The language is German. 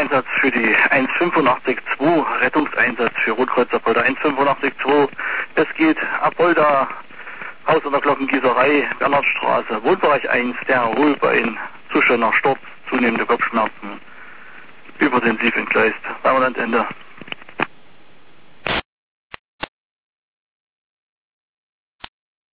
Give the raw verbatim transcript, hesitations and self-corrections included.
Rettungseinsatz für die eins fünf acht zwei, Rettungseinsatz für Rotkreuz Apolda eins fünf acht zwei. Es geht Apolda, Haus an der Glockengießerei, Bernhardstraße, Wohnbereich eins, der Hohlbein, zu schöner Sturz, zunehmende Kopfschmerzen, übertensiv entgleist, Sauerlandende.